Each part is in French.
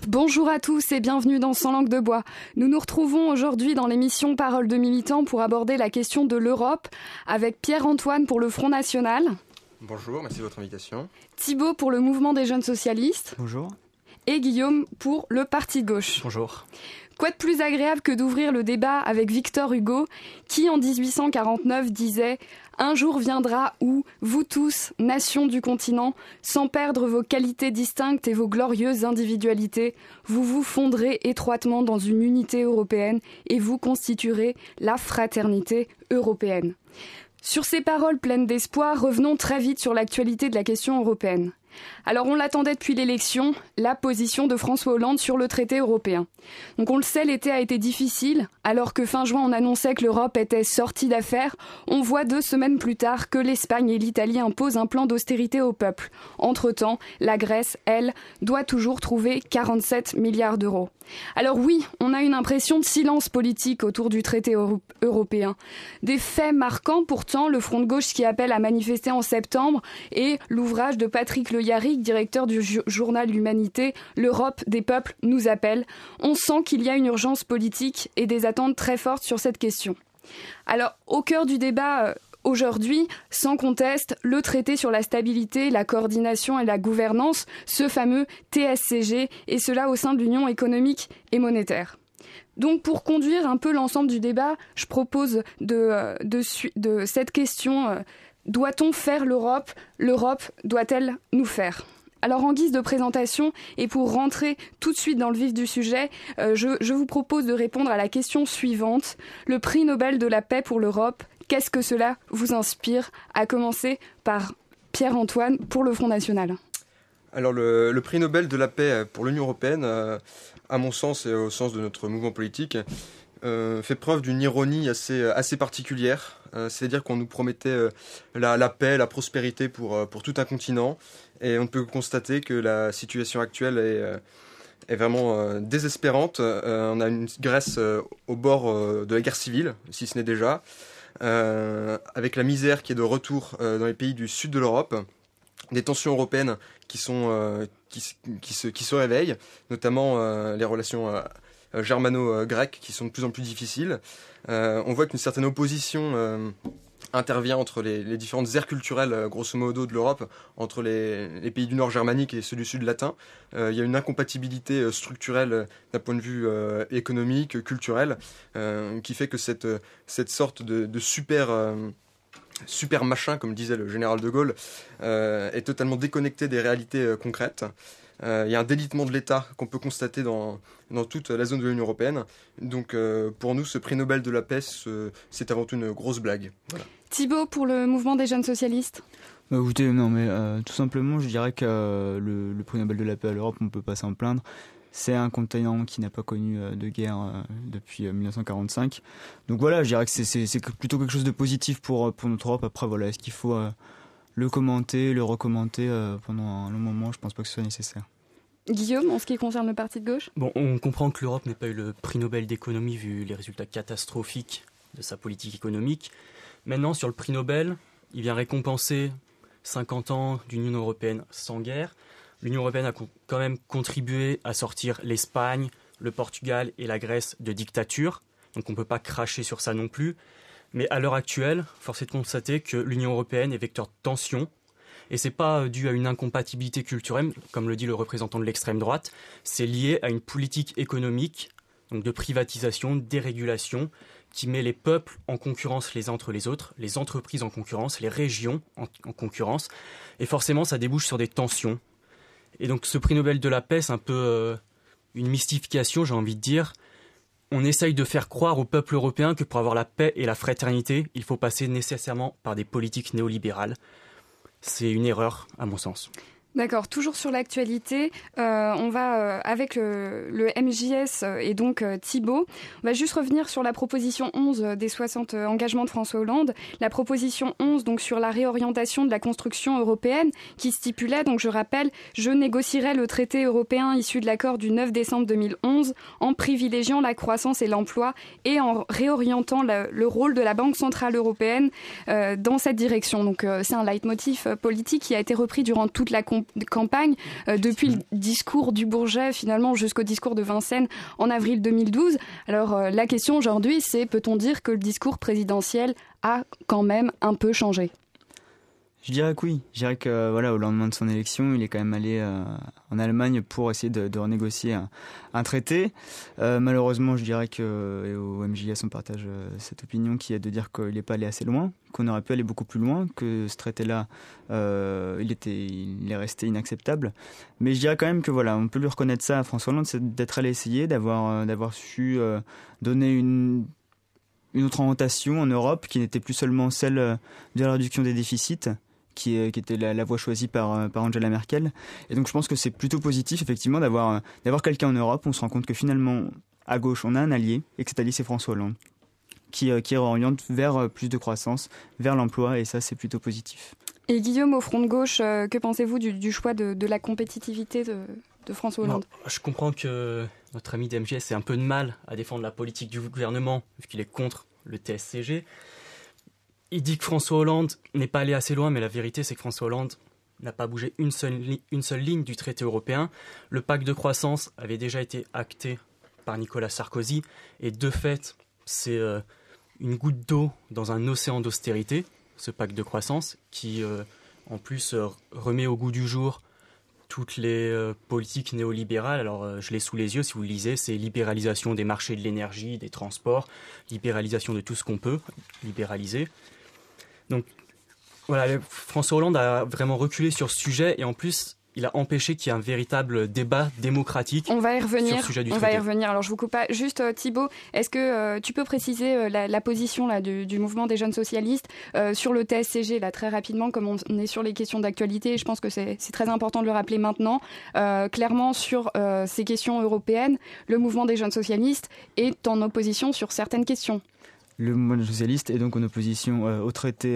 Bonjour à tous et bienvenue dans Sans langue de bois. Nous nous retrouvons aujourd'hui dans l'émission Parole de militants pour aborder la question de l'Europe avec Pierre-Antoine pour le Front National. Bonjour, merci de votre invitation. Thibaut pour le Mouvement des Jeunes Socialistes. Bonjour. Et Guillaume pour le Parti de Gauche. Bonjour. Quoi de plus agréable que d'ouvrir le débat avec Victor Hugo, qui en 1849 disait « Un jour viendra où, vous tous, nations du continent, sans perdre vos qualités distinctes et vos glorieuses individualités, vous vous fondrez étroitement dans une unité européenne et vous constituerez la fraternité européenne. » Sur ces paroles pleines d'espoir, revenons très vite sur l'actualité de la question européenne. Alors on l'attendait depuis l'élection, la position de François Hollande sur le traité européen. Donc on le sait, l'été a été difficile, alors que fin juin on annonçait que l'Europe était sortie d'affaires, on voit 2 semaines plus tard que l'Espagne et l'Italie imposent un plan d'austérité au peuple. Entre-temps, la Grèce, elle, doit toujours trouver 47 milliards d'euros. Alors oui, on a une impression de silence politique autour du traité européen. Des faits marquants pourtant, le Front de gauche qui appelle à manifester en septembre et l'ouvrage de Patrick Le Yarrick, directeur du journal L'Humanité, L'Europe des peuples nous appelle. On sent qu'il y a une urgence politique et des attentes très fortes sur cette question. Alors, au cœur du débat aujourd'hui, sans conteste, le traité sur la stabilité, la coordination et la gouvernance, ce fameux TSCG, et cela au sein de l'Union économique et monétaire. Donc pour conduire un peu l'ensemble du débat, je propose de cette question, doit-on faire l'Europe ? L'Europe doit-elle nous faire ? Alors en guise de présentation et pour rentrer tout de suite dans le vif du sujet, je vous propose de répondre à la question suivante. Le prix Nobel de la paix pour l'Europe, qu'est-ce que cela vous inspire ? À commencer par Pierre-Antoine pour le Front National. Alors le prix Nobel de la paix pour l'Union européenne, à mon sens et au sens de notre mouvement politique, fait preuve d'une ironie assez particulière. C'est-à-dire qu'on nous promettait la paix, la prospérité pour tout un continent. Et on ne peut constater que la situation actuelle est vraiment désespérante. On a une Grèce au bord de la guerre civile, si ce n'est déjà, avec la misère qui est de retour dans les pays du sud de l'Europe, des tensions européennes qui se réveillent, notamment les relations germano-grecques qui sont de plus en plus difficiles. On voit qu'une certaine opposition intervient entre les différentes aires culturelles, grosso modo, de l'Europe, entre les pays du nord germanique et ceux du sud latin. Il y a une incompatibilité structurelle d'un point de vue économique, culturel, qui fait que cette sorte de super machin, comme disait le général de Gaulle, est totalement déconnecté des réalités concrètes. Il y a un délitement de l'État qu'on peut constater dans toute la zone de l'Union européenne. Donc pour nous, ce prix Nobel de la paix, c'est avant tout une grosse blague. Voilà. Thibaut pour le Mouvement des Jeunes Socialistes. Écoutez, non mais tout simplement, je dirais que le prix Nobel de la paix à l'Europe, on ne peut pas s'en plaindre. C'est un continent qui n'a pas connu de guerre depuis 1945. Donc voilà, je dirais que c'est plutôt quelque chose de positif pour notre Europe. Après, voilà, est-ce qu'il faut le commenter, le recommenter pendant un long moment ? Je pense pas que ce soit nécessaire. Guillaume, en ce qui concerne le Parti de gauche ? Bon, on comprend que l'Europe n'ait pas eu le prix Nobel d'économie vu les résultats catastrophiques de sa politique économique. Maintenant, sur le prix Nobel, il vient récompenser 50 ans d'Union européenne sans guerre. L'Union européenne a quand même contribué à sortir l'Espagne, le Portugal et la Grèce de dictature. Donc on ne peut pas cracher sur ça non plus. Mais à l'heure actuelle, force est de constater que l'Union européenne est vecteur de tension. Et ce n'est pas dû à une incompatibilité culturelle, comme le dit le représentant de l'extrême droite. C'est lié à une politique économique, donc de privatisation, de dérégulation, qui met les peuples en concurrence les uns entre les autres, les entreprises en concurrence, les régions en concurrence. Et forcément, ça débouche sur des tensions. Et donc ce prix Nobel de la paix, c'est un peu une mystification, j'ai envie de dire. On essaye de faire croire au peuple européen que pour avoir la paix et la fraternité, il faut passer nécessairement par des politiques néolibérales. C'est une erreur, à mon sens. D'accord, toujours sur l'actualité, on va avec le MJS et donc Thibaut, on va juste revenir sur la proposition 11 des 60 engagements de François Hollande, la proposition 11 donc sur la réorientation de la construction européenne qui stipulait, donc je rappelle, je négocierai le traité européen issu de l'accord du 9 décembre 2011 en privilégiant la croissance et l'emploi et en réorientant le rôle de la Banque centrale européenne dans cette direction. Donc c'est un leitmotiv politique qui a été repris durant toute la campagne campagne, depuis le discours du Bourget finalement jusqu'au discours de Vincennes en avril 2012. Alors la question aujourd'hui, c'est peut-on dire que le discours présidentiel a quand même un peu changé ? Je dirais que oui. Je dirais que au lendemain de son élection, il est quand même allé en Allemagne pour essayer de renégocier un traité. Malheureusement, je dirais que au MJS on partage cette opinion qui est de dire qu'il n'est pas allé assez loin, qu'on aurait pu aller beaucoup plus loin, que ce traité-là, il est resté inacceptable. Mais je dirais quand même que on peut lui reconnaître ça à François Hollande, c'est d'être allé essayer, d'avoir su donner une autre orientation en Europe qui n'était plus seulement celle de la réduction des déficits, qui était la voie choisie par Angela Merkel. Et donc je pense que c'est plutôt positif effectivement d'avoir quelqu'un en Europe. On se rend compte que finalement à gauche on a un allié et que cet allié c'est François Hollande qui réoriente vers plus de croissance, vers l'emploi, et ça c'est plutôt positif. Et Guillaume, au front de gauche, que pensez-vous du choix de la compétitivité de François Hollande ? Je comprends que notre ami d'MJS ait un peu de mal à défendre la politique du gouvernement vu qu'il est contre le TSCG. Il dit que François Hollande n'est pas allé assez loin, mais la vérité c'est que François Hollande n'a pas bougé une seule ligne du traité européen. Le pacte de croissance avait déjà été acté par Nicolas Sarkozy, et de fait c'est une goutte d'eau dans un océan d'austérité, ce pacte de croissance, qui en plus remet au goût du jour toutes les politiques néolibérales. Alors je l'ai sous les yeux, si vous le lisez, c'est libéralisation des marchés de l'énergie, des transports, libéralisation de tout ce qu'on peut libéraliser. Donc François Hollande a vraiment reculé sur ce sujet, et en plus il a empêché qu'il y ait un véritable débat démocratique sur le sujet du traité. On va y revenir. Alors je vous coupe pas. Juste Thibaut, est-ce que tu peux préciser la position là, du mouvement des jeunes socialistes sur le TSCG là, très rapidement, comme on est sur les questions d'actualité, je pense que c'est très important de le rappeler maintenant. Clairement sur ces questions européennes, le mouvement des jeunes socialistes est en opposition sur certaines questions. Le mouvement socialiste est donc en opposition au traité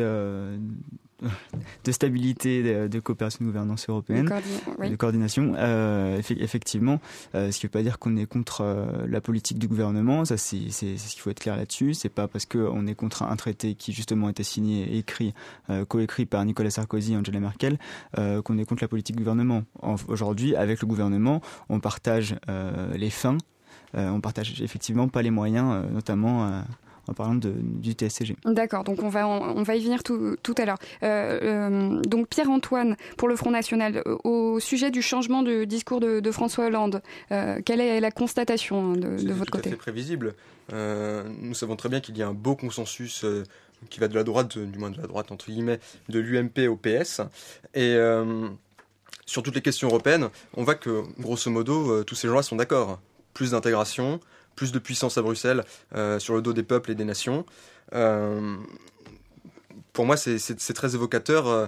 de stabilité, de coopération de gouvernance européenne, de coordination. Effectivement, ce qui ne veut pas dire qu'on est contre la politique du gouvernement. Ça, c'est ce qu'il faut être clair là-dessus. C'est pas parce qu'on est contre un traité qui justement a été signé et coécrit par Nicolas Sarkozy et Angela Merkel qu'on est contre la politique du gouvernement. Aujourd'hui, avec le gouvernement, on partage les fins, on partage effectivement pas les moyens, notamment en parlant du TSCG. D'accord, donc on va y venir tout à l'heure. Donc Pierre-Antoine, pour le Front National, au sujet du changement de discours de François Hollande, quelle est la constatation de votre côté ? C'est tout à fait prévisible. Nous savons très bien qu'il y a un beau consensus qui va de la droite, du moins de la droite entre guillemets, de l'UMP au PS. Et sur toutes les questions européennes, on voit que, grosso modo, tous ces gens-là sont d'accord. Plus d'intégration, plus de puissance à Bruxelles sur le dos des peuples et des nations. Pour moi, c'est très évocateur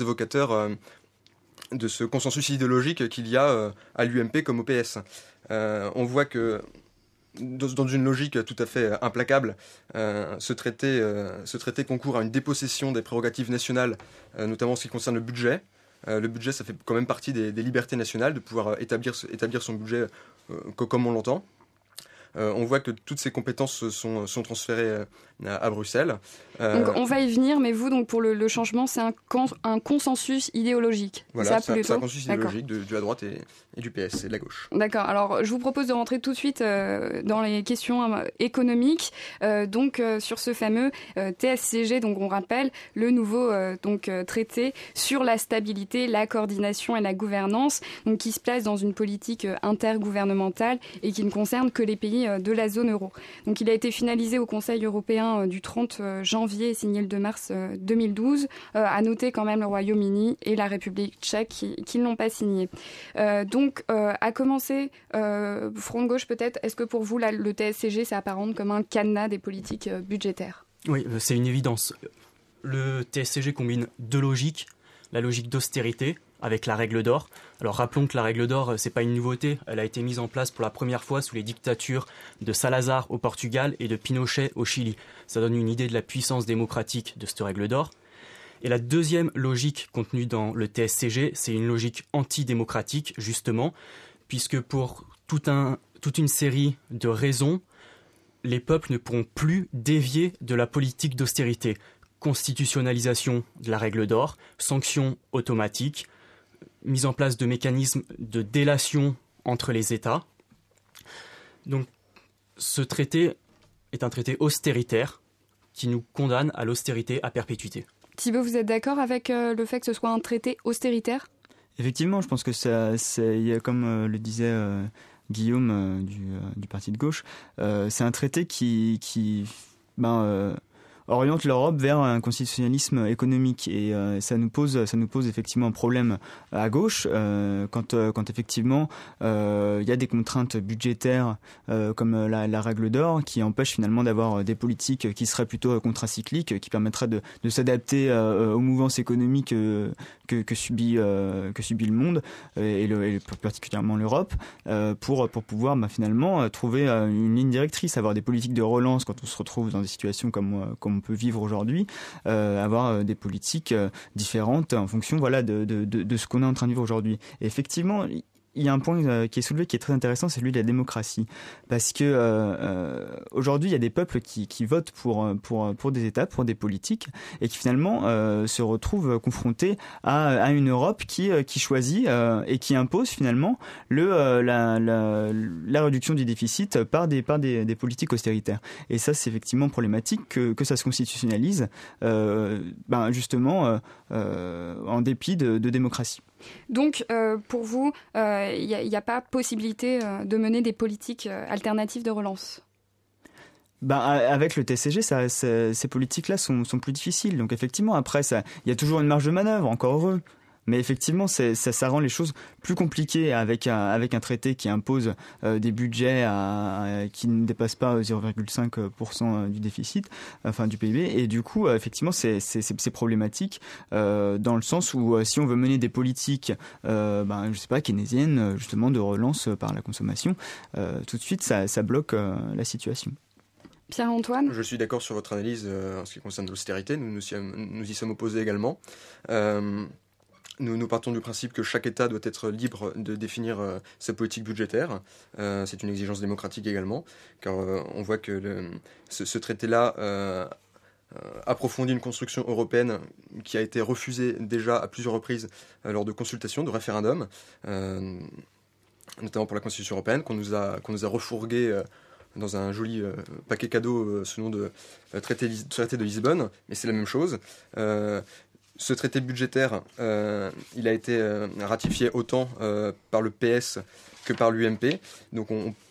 de ce consensus idéologique qu'il y a à l'UMP comme au PS. On voit que dans une logique tout à fait implacable, ce traité concourt à une dépossession des prérogatives nationales, notamment en ce qui concerne le budget. Le budget, ça fait quand même partie des libertés nationales, de pouvoir établir son budget comme on l'entend. On voit que toutes ces compétences sont transférées à Bruxelles. Donc on va y venir, mais vous, donc pour le changement, c'est un consensus idéologique. Voilà, c'est un consensus idéologique de la droite et du PS et de la gauche. D'accord, alors je vous propose de rentrer tout de suite dans les questions économiques. Donc sur ce fameux TSCG, donc on rappelle le nouveau traité sur la stabilité, la coordination et la gouvernance, donc qui se place dans une politique intergouvernementale et qui ne concerne que les pays de la zone euro. Donc il a été finalisé au Conseil européen du 30 janvier et signé le 2 mars 2012. À noter quand même le Royaume-Uni et la République tchèque qui ne l'ont pas signé. Donc à commencer, front de gauche peut-être, est-ce que pour vous le TSCG s'apparente comme un cadenas des politiques budgétaires ? Oui, c'est une évidence. Le TSCG combine deux logiques, la logique d'austérité avec la règle d'or. Alors rappelons que la règle d'or, c'est pas une nouveauté, elle a été mise en place pour la première fois sous les dictatures de Salazar au Portugal et de Pinochet au Chili. Ça donne une idée de la puissance démocratique de cette règle d'or. Et la deuxième logique contenue dans le TSCG, c'est une logique antidémocratique, justement, puisque pour toute une série de raisons, les peuples ne pourront plus dévier de la politique d'austérité. Constitutionnalisation de la règle d'or, sanctions automatiques, mise en place de mécanismes de délation entre les États. Donc, ce traité est un traité austéritaire qui nous condamne à l'austérité à perpétuité. Thibaut, vous êtes d'accord avec le fait que ce soit un traité austéritaire ? Effectivement, je pense que comme le disait Guillaume du parti de gauche, c'est un traité qui oriente l'Europe vers un constitutionnalisme économique et ça nous pose effectivement un problème à gauche quand effectivement il y a des contraintes budgétaires comme la règle d'or qui empêchent finalement d'avoir des politiques qui seraient plutôt contracycliques, qui permettraient de s'adapter aux mouvances économiques que subit le monde et particulièrement l'Europe pour pouvoir finalement trouver une ligne directrice, avoir des politiques de relance quand on se retrouve dans des situations comme on peut vivre aujourd'hui, avoir des politiques différentes en fonction de ce qu'on est en train de vivre aujourd'hui. Et effectivement, il y a un point qui est soulevé qui est très intéressant, c'est celui de la démocratie. Parce que aujourd'hui, il y a des peuples qui votent pour des États, pour des politiques, et qui finalement se retrouvent confrontés à une Europe qui choisit et qui impose finalement la réduction du déficit par des politiques austéritaires. Et ça, c'est effectivement problématique que ça se constitutionnalise, justement, en dépit de démocratie. Donc, pour vous, il n'y a pas possibilité de mener des politiques alternatives de relance ? Avec le TSCG, ces politiques-là sont plus difficiles. Donc effectivement, après, il y a toujours une marge de manœuvre, encore heureux. Mais effectivement, ça rend les choses plus compliquées avec un traité qui impose des budgets qui ne dépassent pas 0,5% du déficit, enfin du PIB. Et du coup, effectivement, c'est problématique dans le sens où si on veut mener des politiques, je sais pas, keynésiennes, justement, de relance par la consommation, tout de suite, ça bloque la situation. Pierre-Antoine ? Je suis d'accord sur votre analyse en ce qui concerne l'austérité. Nous y sommes opposés également. Nous partons du principe que chaque État doit être libre de définir sa politique budgétaire. C'est une exigence démocratique également, car on voit que ce traité-là approfondit une construction européenne qui a été refusée déjà à plusieurs reprises lors de consultations, de référendums, notamment pour la Constitution européenne, qu'on nous a refourgué dans un joli paquet cadeau sous le nom de traité de Lisbonne, mais c'est la même chose. Ce traité budgétaire, il a été ratifié autant par le PS que par l'UMP. Donc,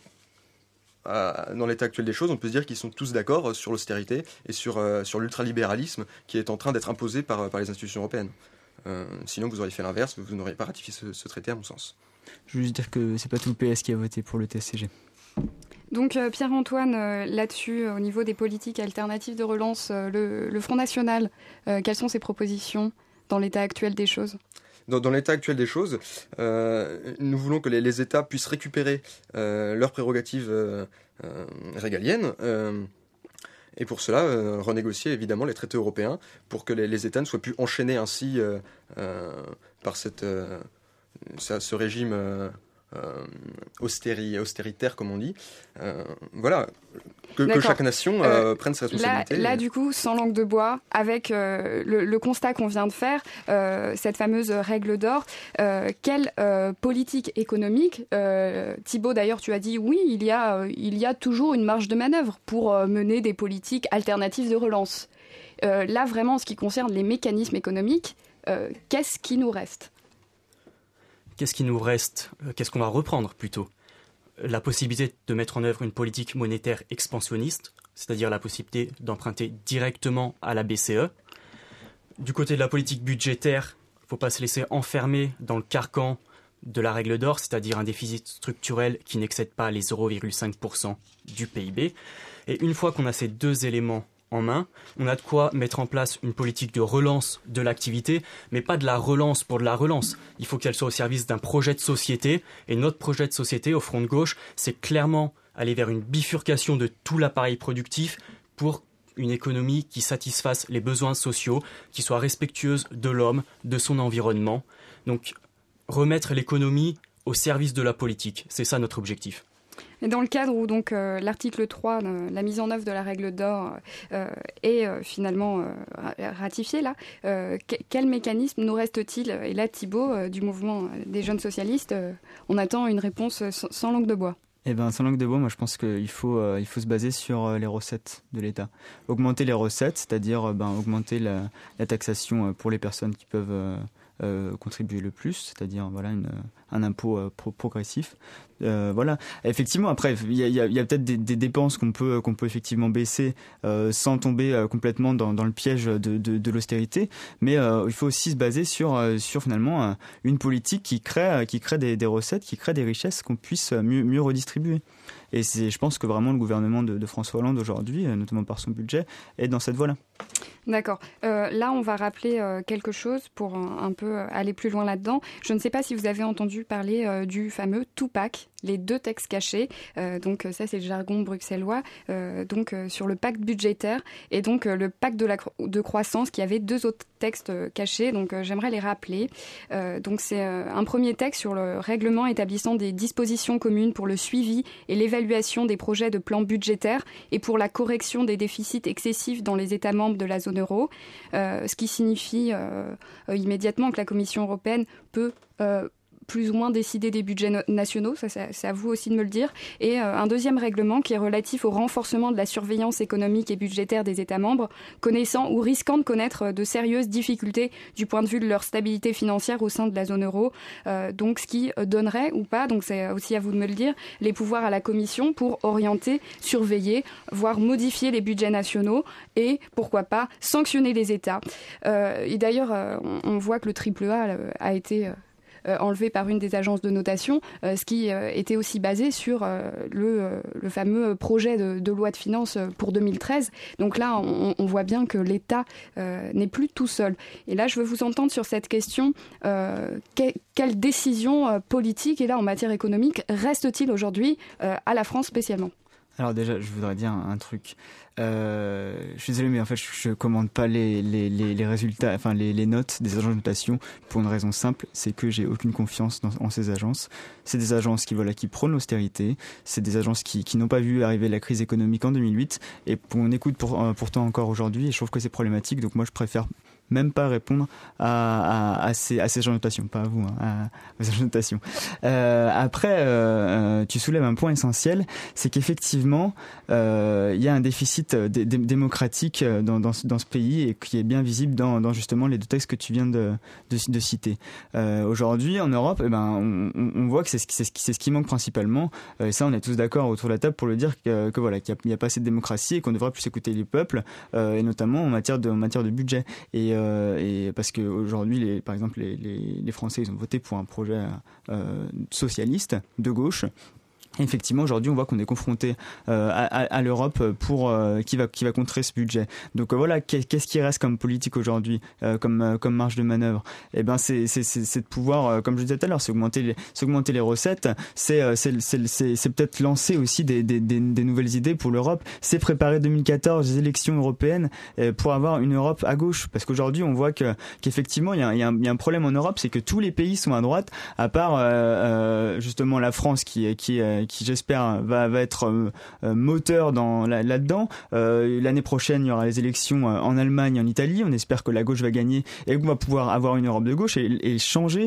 dans l'état actuel des choses, on peut se dire qu'ils sont tous d'accord sur l'austérité et sur l'ultralibéralisme qui est en train d'être imposé par les institutions européennes. Sinon, vous auriez fait l'inverse, vous n'auriez pas ratifié ce traité, à mon sens. Je veux juste dire que c'est pas tout le PS qui a voté pour le TSCG. Donc Pierre-Antoine, là-dessus, au niveau des politiques alternatives de relance, le Front National, quelles sont ses propositions dans l'état actuel des choses ? Dans l'état actuel des choses, nous voulons que les États puissent récupérer leurs prérogatives régaliennes et pour cela renégocier évidemment les traités européens pour que les États ne soient plus enchaînés ainsi par ce régime austéritaire comme on dit. Que chaque nation prenne ses responsabilités. Là, du coup, sans langue de bois, avec le constat qu'on vient de faire, cette fameuse règle d'or, quelle politique économique, Thibaut d'ailleurs tu as dit oui, il y a toujours une marge de manœuvre pour mener des politiques alternatives de relance. Là vraiment, en ce qui concerne les mécanismes économiques, qu'est-ce qui nous reste ? Qu'est-ce qui nous reste ? Qu'est-ce qu'on va reprendre plutôt ? La possibilité de mettre en œuvre une politique monétaire expansionniste, c'est-à-dire la possibilité d'emprunter directement à la BCE. Du côté de la politique budgétaire, il ne faut pas se laisser enfermer dans le carcan de la règle d'or, c'est-à-dire un déficit structurel qui n'excède pas les 0,5% du PIB. Et une fois qu'on a ces deux éléments en main, on a de quoi mettre en place une politique de relance de l'activité, mais pas de la relance pour de la relance. Il faut qu'elle soit au service d'un projet de société, et notre projet de société, au Front de gauche, c'est clairement aller vers une bifurcation de tout l'appareil productif pour une économie qui satisfasse les besoins sociaux, qui soit respectueuse de l'homme, de son environnement. Donc, remettre l'économie au service de la politique, c'est ça notre objectif. Et dans le cadre où donc l'article 3, la mise en œuvre de la règle d'or est finalement ratifiée, là, quel mécanisme nous reste-t-il? Et là, Thibaut, du mouvement des jeunes socialistes, on attend une réponse sans langue de bois. Eh ben, sans langue de bois, moi je pense qu'il faut se baser sur les recettes de l'État. Augmenter les recettes, c'est-à-dire augmenter la taxation pour les personnes qui peuvent contribuer le plus, c'est-à-dire voilà un impôt progressif. Voilà. Effectivement, après il y a peut-être des dépenses qu'on peut effectivement baisser sans tomber complètement dans le piège de l'austérité, mais il faut aussi se baser sur finalement une politique qui crée des recettes, qui crée des richesses qu'on puisse mieux redistribuer. Et je pense que vraiment le gouvernement de François Hollande aujourd'hui, notamment par son budget, est dans cette voie-là. D'accord. Là, on va rappeler quelque chose pour un peu aller plus loin là-dedans. Je ne sais pas si vous avez entendu parler du fameux Tupac, les 2 textes cachés. Donc ça, c'est le jargon bruxellois. Sur le pacte budgétaire et donc le pacte de croissance, qui avait 2 autres textes cachés. Donc j'aimerais les rappeler. Donc c'est un premier texte sur le règlement établissant des dispositions communes pour le suivi et l'évaluation des projets de plan budgétaire et pour la correction des déficits excessifs dans les États membres de la zone euro, ce qui signifie immédiatement que la Commission européenne peut plus ou moins décider des budgets nationaux, ça c'est à vous aussi de me le dire, et un deuxième règlement qui est relatif au renforcement de la surveillance économique et budgétaire des États membres, connaissant ou risquant de connaître de sérieuses difficultés du point de vue de leur stabilité financière au sein de la zone euro, donc ce qui donnerait ou pas, donc c'est aussi à vous de me le dire, les pouvoirs à la Commission pour orienter, surveiller, voire modifier les budgets nationaux et, pourquoi pas, sanctionner les États. Et d'ailleurs, on voit que le AAA a été enlevé par une des agences de notation, ce qui était aussi basé sur le fameux projet de loi de finances pour 2013. Donc là, on voit bien que l'État n'est plus tout seul. Et là, je veux vous entendre sur cette question. Quelle décision politique, et là en matière économique, reste-t-il aujourd'hui à la France spécialement ? Alors déjà, je voudrais dire un truc. Je suis désolé, mais en fait, je commande pas les résultats, enfin les notes des agences de notation pour une raison simple, c'est que j'ai aucune confiance en ces agences. C'est des agences qui prônent l'austérité, c'est des agences qui n'ont pas vu arriver la crise économique en 2008 et qu'on écoute pourtant encore aujourd'hui. Et je trouve que c'est problématique. Donc moi, je préfère même pas répondre à ces agences de notation, pas à vous, à vos agences de notation. Après, tu soulèves un point essentiel, c'est qu'effectivement, il y a un déficit démocratique dans ce pays et qui est bien visible dans justement les 2 textes que tu viens de citer. Aujourd'hui, en Europe, on voit que c'est ce qui manque principalement. Et ça, on est tous d'accord autour de la table pour le dire que voilà, qu'il n'y a pas assez de démocratie et qu'on devrait plus écouter les peuples, et notamment en matière de budget. Et parce que aujourd'hui, par exemple, les Français, ils ont voté pour un projet socialiste de gauche. Effectivement, aujourd'hui, on voit qu'on est confronté à l'Europe qui va contrer ce budget. Donc voilà, qu'est-ce qui reste comme politique aujourd'hui, comme marge de manœuvre? Eh ben, c'est de pouvoir, comme je disais tout à l'heure, c'est augmenter les recettes. C'est peut-être lancer aussi des nouvelles idées pour l'Europe. C'est préparer 2014 les élections européennes pour avoir une Europe à gauche. Parce qu'aujourd'hui, on voit qu'effectivement, il y a un problème en Europe, c'est que tous les pays sont à droite, à part justement la France qui j'espère va être moteur là-dedans. L'année prochaine, il y aura les élections en Allemagne, en Italie. On espère que la gauche va gagner et qu'on va pouvoir avoir une Europe de gauche et changer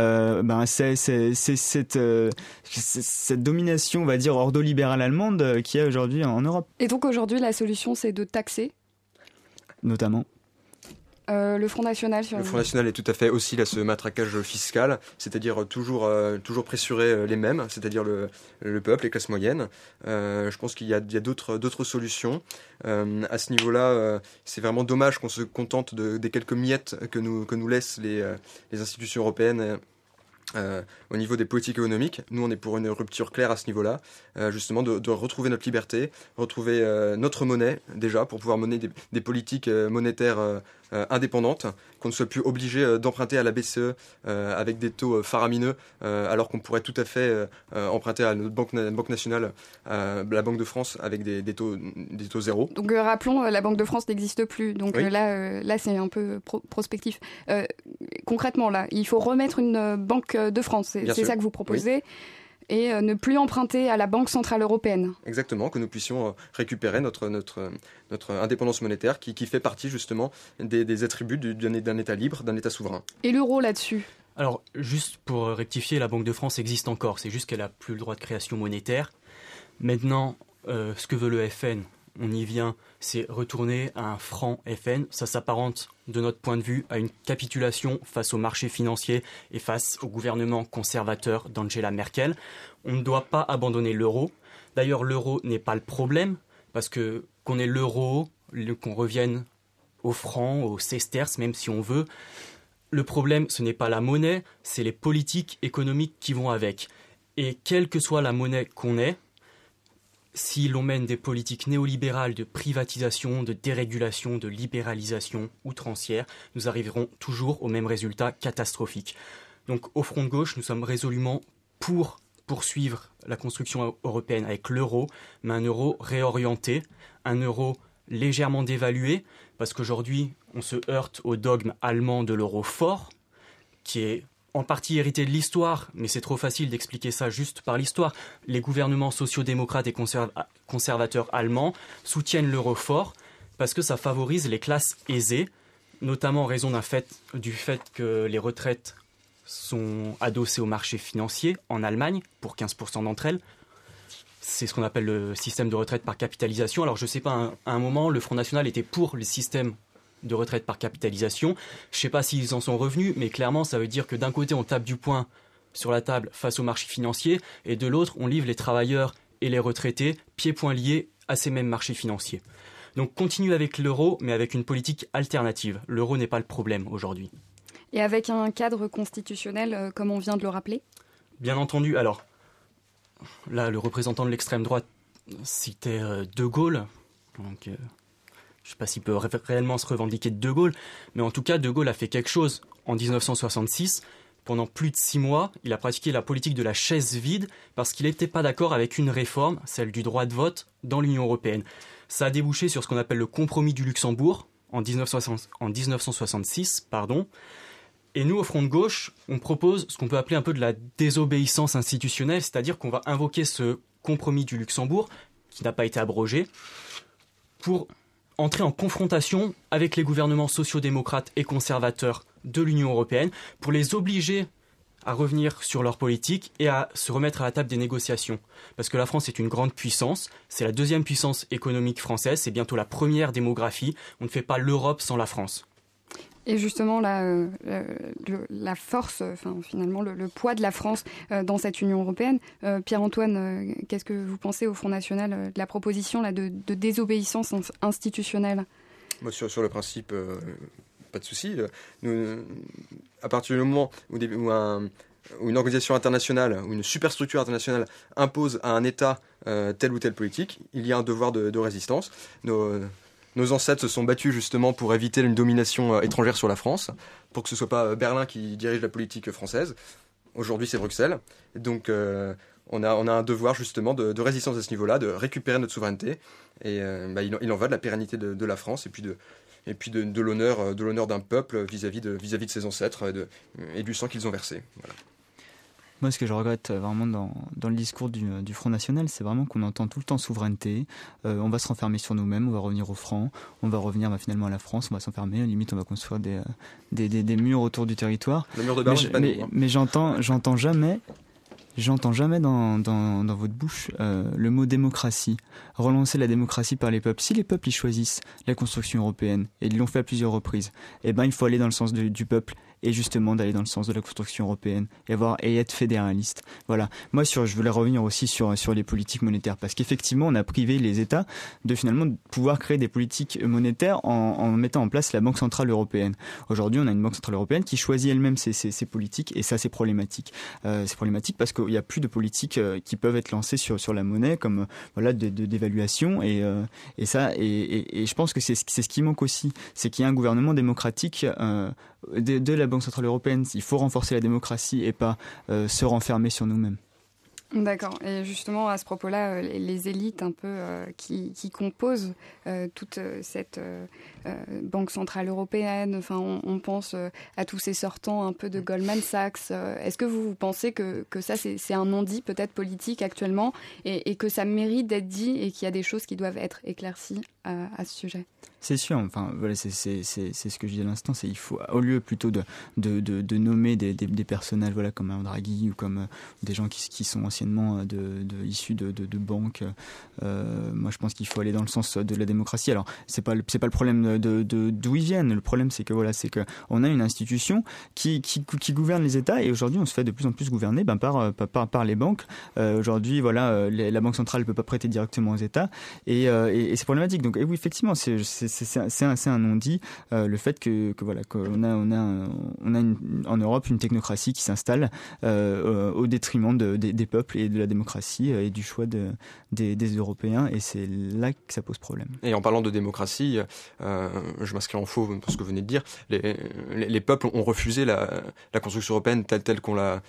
cette domination, on va dire, ordolibérale allemande qu'il y a aujourd'hui en Europe. Et donc aujourd'hui, la solution, c'est de taxer ? Notamment. Le Front National Le Front National est tout à fait aussi à ce matraquage fiscal, c'est-à-dire toujours pressurer les mêmes, c'est-à-dire le peuple, les classes moyennes. Je pense qu'il y a d'autres solutions. À ce niveau-là, c'est vraiment dommage qu'on se contente des quelques miettes que nous laissent les institutions européennes. Au niveau des politiques économiques, nous on est pour une rupture claire à ce niveau-là, justement de retrouver notre liberté, retrouver notre monnaie déjà pour pouvoir mener des politiques monétaires indépendantes, qu'on ne soit plus obligé d'emprunter à la BCE avec des taux faramineux, alors qu'on pourrait tout à fait emprunter à notre banque nationale, la Banque de France, avec des taux zéro. Donc rappelons, la Banque de France n'existe plus, donc oui. Là c'est un peu prospectif. Concrètement là, il faut remettre une Banque de France, c'est ça que vous proposez. et ne plus emprunter à la Banque Centrale Européenne. Exactement, que nous puissions récupérer notre indépendance monétaire qui fait partie justement des attributs d'un État libre, d'un État souverain. Et l'euro là-dessus ? Alors, juste pour rectifier, la Banque de France existe encore, c'est juste qu'elle n'a plus le droit de création monétaire. Maintenant, ce que veut le FN, on y vient, c'est retourner à un franc FN. Ça s'apparente, de notre point de vue, à une capitulation face aux marchés financiers et face au gouvernement conservateur d'Angela Merkel. On ne doit pas abandonner l'euro. D'ailleurs, l'euro n'est pas le problème, parce que qu'on ait l'euro, qu'on revienne au franc, au sesterces, même si on veut, le problème, ce n'est pas la monnaie, c'est les politiques économiques qui vont avec. Et quelle que soit la monnaie qu'on ait, si l'on mène des politiques néolibérales de privatisation, de dérégulation, de libéralisation outrancière, nous arriverons toujours au même résultat catastrophique. Donc au Front de gauche, nous sommes résolument pour poursuivre la construction européenne avec l'euro, mais un euro réorienté, un euro légèrement dévalué, parce qu'aujourd'hui, on se heurte au dogme allemand de l'euro fort, qui est en partie hérité de l'histoire, mais c'est trop facile d'expliquer ça juste par l'histoire. Les gouvernements sociodémocrates et conservateurs allemands soutiennent l'euro fort parce que ça favorise les classes aisées, notamment en raison du fait que les retraites sont adossées au marché financier en Allemagne, pour 15% d'entre elles. C'est ce qu'on appelle le système de retraite par capitalisation. Alors je ne sais pas, à un moment, le Front National était pour le système de retraite par capitalisation. Je ne sais pas s'ils en sont revenus, mais clairement, ça veut dire que d'un côté, on tape du poing sur la table face au marché financier, et de l'autre, on livre les travailleurs et les retraités pieds-poings liés à ces mêmes marchés financiers. Donc continue avec l'euro, mais avec une politique alternative. L'euro n'est pas le problème aujourd'hui. Et avec un cadre constitutionnel, comme on vient de le rappeler ? Bien entendu. Alors, là, le représentant de l'extrême droite citait De Gaulle. Donc, je ne sais pas s'il peut réellement se revendiquer de Gaulle, mais en tout cas, De Gaulle a fait quelque chose en 1966. Pendant plus de 6 mois, il a pratiqué la politique de la chaise vide parce qu'il n'était pas d'accord avec une réforme, celle du droit de vote, dans l'Union européenne. Ça a débouché sur ce qu'on appelle le compromis du Luxembourg en 1966. Et nous, au Front de gauche, on propose ce qu'on peut appeler un peu de la désobéissance institutionnelle, c'est-à-dire qu'on va invoquer ce compromis du Luxembourg, qui n'a pas été abrogé, pour entrer en confrontation avec les gouvernements sociodémocrates et conservateurs de l'Union européenne, pour les obliger à revenir sur leur politique et à se remettre à la table des négociations. Parce que la France est une grande puissance, c'est la deuxième puissance économique française, c'est bientôt la première démographie, on ne fait pas l'Europe sans la France. Et justement, la force, finalement, le poids de la France dans cette Union européenne. Pierre-Antoine, qu'est-ce que vous pensez au Front National de la proposition de désobéissance institutionnelle ? Moi, sur le principe, pas de souci. À partir du moment où une organisation internationale ou une superstructure internationale impose à un État telle ou telle politique, il y a un devoir de résistance. Nos ancêtres se sont battus justement pour éviter une domination étrangère sur la France, pour que ce ne soit pas Berlin qui dirige la politique française. Aujourd'hui, c'est Bruxelles. Donc, on a un devoir justement de résistance à ce niveau-là, de récupérer notre souveraineté. Et il en va de la pérennité de la France et puis de l'honneur d'un peuple vis-à-vis de ses ancêtres et du sang qu'ils ont versé. Voilà. Moi, ce que je regrette vraiment dans le discours du Front National, c'est vraiment qu'on entend tout le temps souveraineté, on va se renfermer sur nous-mêmes, on va revenir au franc, on va revenir finalement à la France, on va s'enfermer, limite on va construire des murs autour du territoire. Le mur de Berlin, c'est pas nous. Mais j'entends jamais dans votre bouche le mot démocratie. Relancer la démocratie par les peuples. Si les peuples ils choisissent la construction européenne, et ils l'ont fait à plusieurs reprises, il faut aller dans le sens du peuple et justement d'aller dans le sens de la construction européenne et être fédéraliste. Voilà. Moi, je voulais revenir aussi sur les politiques monétaires parce qu'effectivement, on a privé les États de finalement pouvoir créer des politiques monétaires en mettant en place la Banque Centrale Européenne. Aujourd'hui, on a une Banque Centrale Européenne qui choisit elle-même ses politiques et ça, c'est problématique. C'est problématique parce qu'il n'y a plus de politiques qui peuvent être lancées sur la monnaie comme d'évaluation et je pense que c'est ce qui manque aussi. C'est qu'il y a un gouvernement démocratique de la Banque Centrale Européenne. Il faut renforcer la démocratie et pas se renfermer sur nous-mêmes. D'accord. Et justement, à ce propos-là, les élites un peu qui composent toute cette Banque Centrale Européenne, enfin, on pense à tous ces sortants un peu de Goldman Sachs. Est-ce que vous pensez que ça, c'est un non-dit peut-être politique actuellement et que ça mérite d'être dit et qu'il y a des choses qui doivent être éclaircies à ce sujet? C'est sûr, enfin voilà, c'est ce que je disais à l'instant, c'est il faut, au lieu plutôt de nommer des personnages, voilà, comme un Draghi ou comme des gens qui sont anciennement issus de banques, moi je pense qu'il faut aller dans le sens de la démocratie. Alors c'est pas le problème d'où ils viennent, le problème c'est que voilà, c'est que on a une institution qui gouverne les États et aujourd'hui on se fait de plus en plus gouverner par les banques. Aujourd'hui voilà, la Banque centrale ne peut pas prêter directement aux États et c'est problématique. Donc oui, effectivement, c'est un non-dit, le fait que voilà, qu'on a en Europe une technocratie qui s'installe au détriment des peuples et de la démocratie et du choix des Européens, et c'est là que ça pose problème. Et en parlant de démocratie, je m'inscris en faux pour ce que vous venez de dire, les peuples ont refusé la construction européenne telle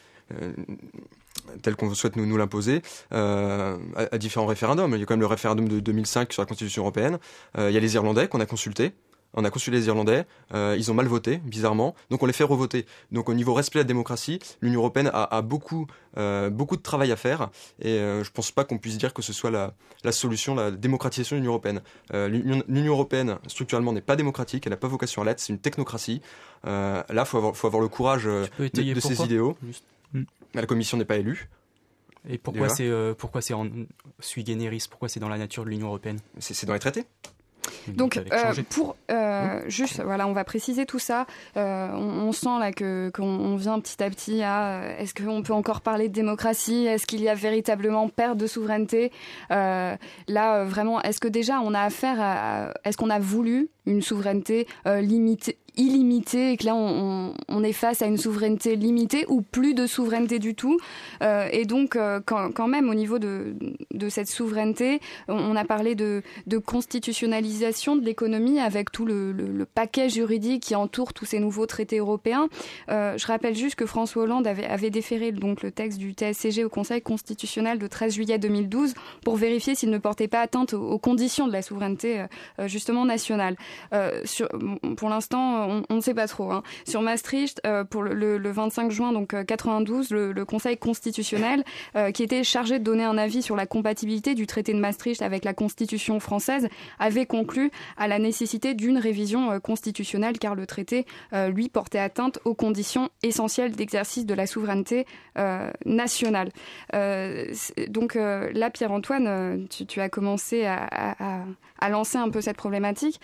qu'on souhaite nous l'imposer à différents référendums. Il y a quand même le référendum de 2005 sur la Constitution européenne. Il y a les Irlandais qu'on a consultés. On a consulté les Irlandais, ils ont mal voté, bizarrement, donc on les fait revoter. Donc au niveau respect de la démocratie, l'Union européenne a beaucoup de travail à faire, et je pense pas qu'on puisse dire que ce soit la solution, la démocratisation de l'Union européenne. L'Union européenne, structurellement, n'est pas démocratique, elle n'a pas vocation à l'être, c'est une technocratie. Là, faut avoir le courage de ces idéaux. La Commission n'est pas élue. Et pourquoi c'est en sui generis, pourquoi c'est dans la nature de l'Union européenne? C'est dans les traités. Donc, juste, voilà, on va préciser tout ça. On sent là qu'on vient petit à petit à est-ce qu'on peut encore parler de démocratie? Est-ce qu'il y a véritablement perte de souveraineté? Là, vraiment, est-ce que déjà on a affaire à. Est-ce qu'on a voulu une souveraineté illimitée et que là on est face à une souveraineté limitée ou plus de souveraineté du tout, et donc quand même au niveau de cette souveraineté, on a parlé de constitutionnalisation de l'économie avec tout le paquet juridique qui entoure tous ces nouveaux traités européens. Je rappelle juste que François Hollande avait déféré donc le texte du TSCG au Conseil constitutionnel de 13 juillet 2012 pour vérifier s'il ne portait pas atteinte aux conditions de la souveraineté justement nationale. Pour l'instant, on ne sait pas trop. Hein. Sur Maastricht, pour le 25 juin donc 92, le Conseil constitutionnel, qui était chargé de donner un avis sur la compatibilité du traité de Maastricht avec la Constitution française, avait conclu à la nécessité d'une révision constitutionnelle car le traité, lui, portait atteinte aux conditions essentielles d'exercice de la souveraineté nationale. Donc là, Pierre-Antoine, tu as commencé à lancer un peu cette problématique.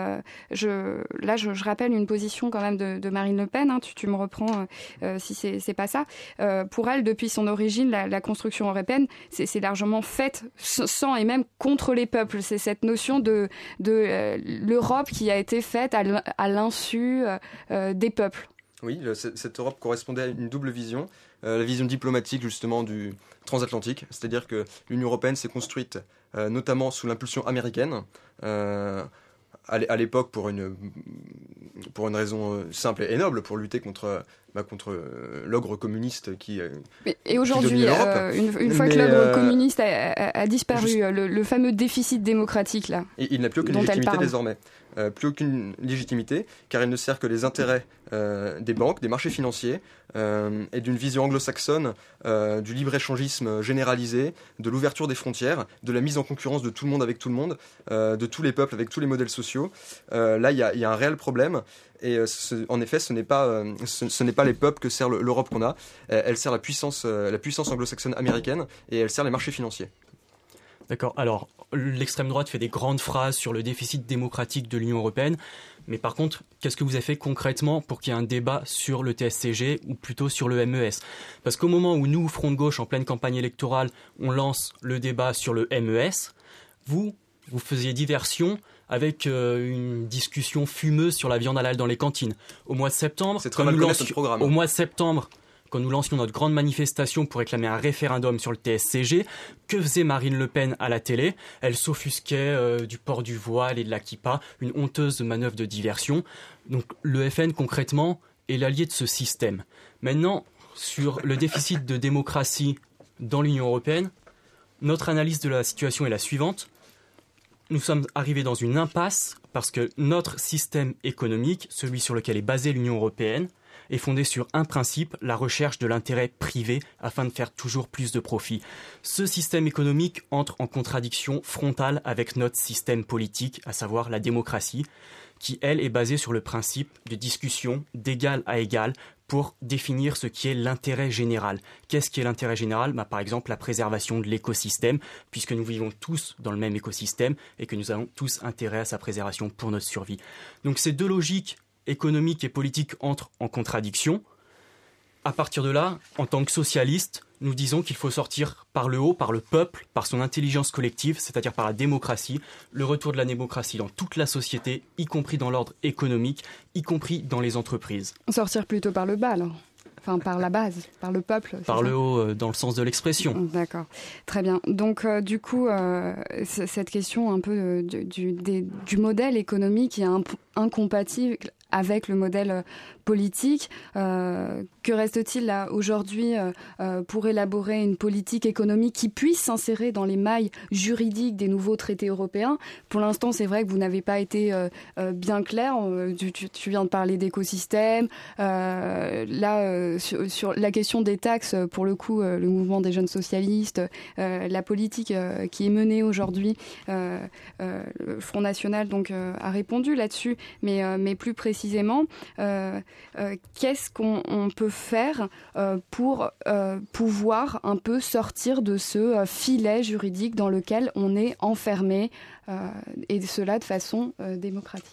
Je rappelle une position quand même de Marine Le Pen, hein, tu me reprends si c'est pas ça. Pour elle, depuis son origine, la construction européenne, c'est largement faite sans et même contre les peuples. C'est cette notion de l'Europe qui a été faite à l'insu des peuples. Oui, cette Europe correspondait à une double vision. La vision diplomatique justement du transatlantique, c'est-à-dire que l'Union européenne s'est construite notamment sous l'impulsion américaine, à l'époque pour une raison simple et noble, pour lutter contre l'ogre communiste qui et aujourd'hui, une fois que l'ogre communiste a disparu, le fameux déficit démocratique là, il n'a plus aucune légitimité désormais. Plus aucune légitimité, car il ne sert que les intérêts des banques, des marchés financiers, et d'une vision anglo-saxonne du libre-échangisme généralisé, de l'ouverture des frontières, de la mise en concurrence de tout le monde avec tout le monde, de tous les peuples avec tous les modèles sociaux. Là, il y a un réel problème, et en effet, ce n'est pas les peuples que sert l'Europe qu'on a. Elle sert la puissance anglo-saxonne américaine, et elle sert les marchés financiers. D'accord. Alors, l'extrême droite fait des grandes phrases sur le déficit démocratique de l'Union européenne, mais par contre, qu'est-ce que vous avez fait concrètement pour qu'il y ait un débat sur le TSCG ou plutôt sur le MES? Parce qu'au moment où nous, Front de Gauche, en pleine campagne électorale, on lance le débat sur le MES, vous faisiez diversion avec une discussion fumeuse sur la viande halal dans les cantines. Au mois de septembre, c'est très mal connaître notre programme. Au mois de septembre, quand nous lancions notre grande manifestation pour réclamer un référendum sur le TSCG, que faisait Marine Le Pen à la télé? Elle s'offusquait du port du voile et de la kippa, une honteuse manœuvre de diversion. Donc le FN, concrètement, est l'allié de ce système. Maintenant, sur le déficit de démocratie dans l'Union européenne, notre analyse de la situation est la suivante. Nous sommes arrivés dans une impasse parce que notre système économique, celui sur lequel est basée l'Union européenne, est fondé sur un principe, la recherche de l'intérêt privé afin de faire toujours plus de profit. Ce système économique entre en contradiction frontale avec notre système politique, à savoir la démocratie, qui, elle, est basée sur le principe de discussion d'égal à égal pour définir ce qui est l'intérêt général. Qu'est-ce qui est l'intérêt général ? Par exemple, la préservation de l'écosystème, puisque nous vivons tous dans le même écosystème et que nous avons tous intérêt à sa préservation pour notre survie. Donc ces deux logiques économiques et politiques entrent en contradiction. À partir de là, en tant que socialistes, nous disons qu'il faut sortir par le haut, par le peuple, par son intelligence collective, c'est-à-dire par la démocratie, le retour de la démocratie dans toute la société, y compris dans l'ordre économique, y compris dans les entreprises. Sortir plutôt par le bas, alors. Enfin, par la base, par le peuple. Par le haut, dans le sens de l'expression. D'accord, très bien. Donc, du coup, cette question un peu du modèle économique est incompatible avec le modèle politique. Que reste-t-il là aujourd'hui pour élaborer une politique économique qui puisse s'insérer dans les mailles juridiques des nouveaux traités européens ? Pour l'instant, c'est vrai que vous n'avez pas été bien clair. Tu viens de parler d'écosystème. Sur la question des taxes, pour le coup, le mouvement des jeunes socialistes, la politique qui est menée aujourd'hui, le Front National donc, a répondu là-dessus, mais plus précisément, qu'est-ce qu'on peut faire pour pouvoir un peu sortir de ce filet juridique dans lequel on est enfermé, et cela de façon démocratique.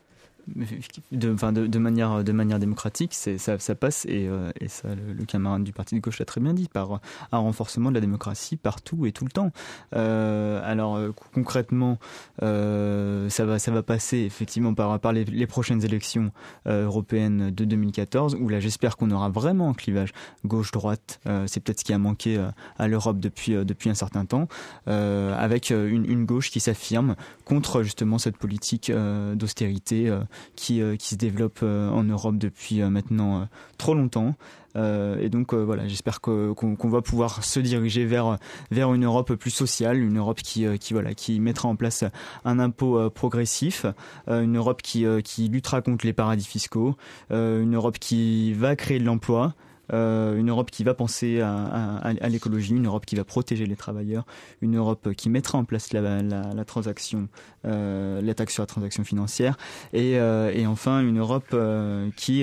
De manière démocratique, ça passe, et ça, le camarade du parti de gauche l'a très bien dit, par un renforcement de la démocratie partout et tout le temps. Concrètement, ça va passer effectivement par les prochaines élections européennes de 2014, où là j'espère qu'on aura vraiment un clivage gauche-droite. C'est peut-être ce qui a manqué à l'Europe depuis un certain temps, avec une gauche qui s'affirme contre justement cette politique d'austérité qui se développe en Europe depuis maintenant trop longtemps. Et donc voilà, j'espère qu'on va pouvoir se diriger vers une Europe plus sociale, une Europe qui mettra en place un impôt progressif, une Europe qui luttera contre les paradis fiscaux, une Europe qui va créer de l'emploi, une Europe qui va penser à l'écologie, une Europe qui va protéger les travailleurs, une Europe qui mettra en place la transaction, la taxe sur la transaction financière, et enfin une Europe qui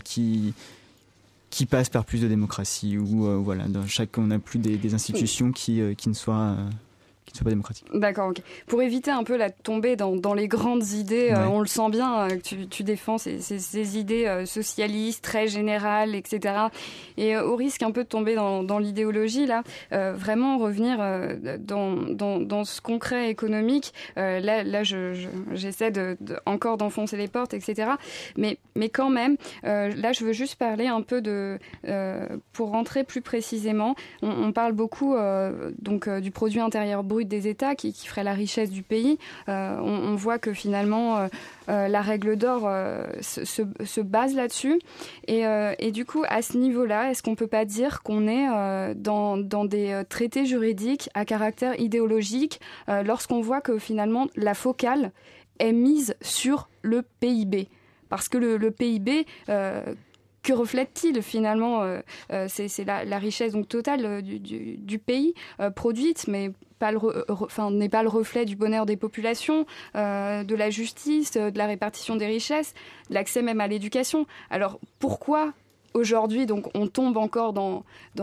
passe par plus de démocratie, où on n'a plus des institutions qui ne soient pas démocratique. D'accord, ok. Pour éviter un peu la tombée dans les grandes idées, ouais. On le sent bien que tu défends ces idées socialistes, très générales, etc. Et au risque un peu de tomber dans l'idéologie, là, vraiment revenir dans ce concret économique. Là, j'essaie encore d'enfoncer les portes, etc. Mais quand même, là, je veux juste parler un peu pour rentrer plus précisément. On parle beaucoup du produit intérieur brut des États qui ferait la richesse du pays. On voit que finalement la règle d'or se base là-dessus, et du coup à ce niveau-là, est-ce qu'on peut pas dire qu'on est dans des traités juridiques à caractère idéologique lorsqu'on voit que finalement la focale est mise sur le PIB, parce que le PIB, que reflète-t-il finalement? C'est la richesse donc totale du pays produite, mais n'est pas le reflet du bonheur des populations, de la justice, de la répartition des richesses, de l'accès même à l'éducation. Alors pourquoi aujourd'hui donc on tombe encore dans